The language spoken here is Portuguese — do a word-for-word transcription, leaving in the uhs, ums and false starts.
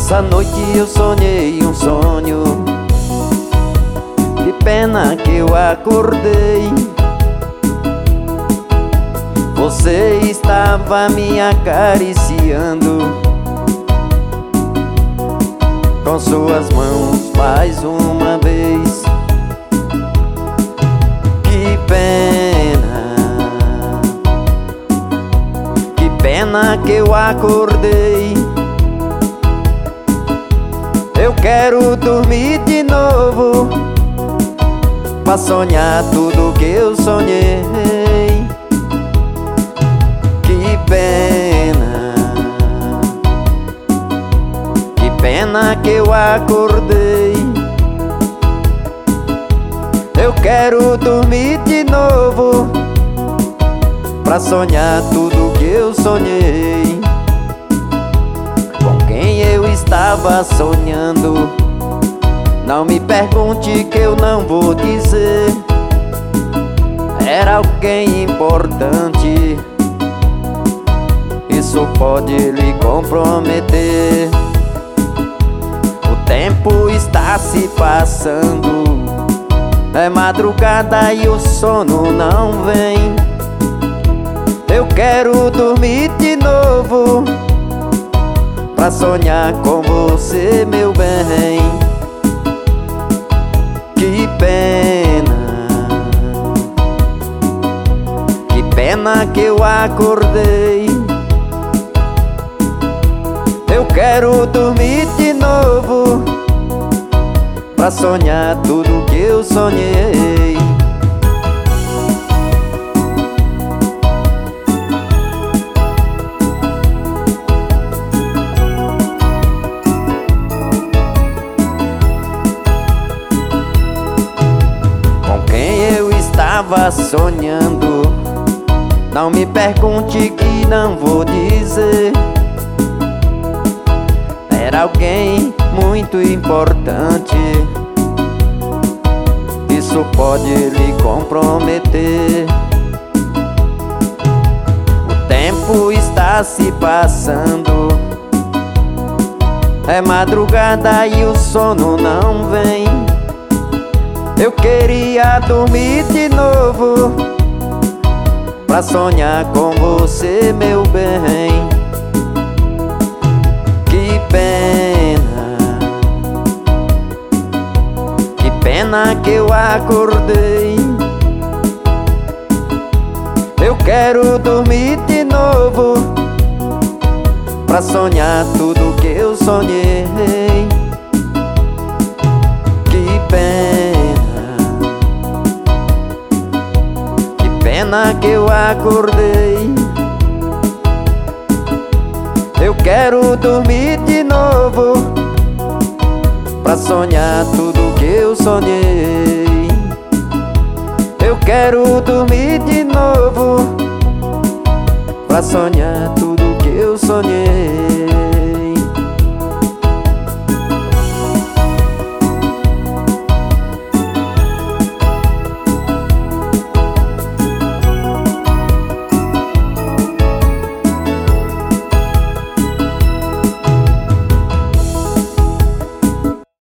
Essa noite eu sonhei um sonho, que pena que eu acordei. Você estava me acariciando com suas mãos mais uma vez. Que pena, que pena que eu acordei. Eu quero dormir de novo pra sonhar tudo que eu sonhei. Que pena, que pena que eu acordei. Eu quero dormir de novo pra sonhar tudo que eu sonhei. Com quem eu estava sonhando, não me pergunte que eu não vou dizer. Era alguém importante, isso pode lhe comprometer. O tempo está se passando, é madrugada e o sono não vem. Eu quero dormir de novo pra sonhar com você, meu bem. Que pena, que pena que eu acordei. Eu quero dormir de novo pra sonhar tudo que eu sonhei. Com quem eu estava sonhando, não me pergunte que não vou dizer. Era alguém muito importante, isso pode lhe comprometer. O tempo está se passando, é madrugada e o sono não vem. Eu queria dormir de novo pra sonhar com você, meu bem. Que pena, que pena que eu acordei. Eu quero dormir de novo pra sonhar tudo que eu sonhei. Que pena, que pena que eu acordei. Eu quero dormir de novo pra sonhar tudo que eu sonhei. Eu quero dormir de novo pra sonhar tudo que eu sonhei.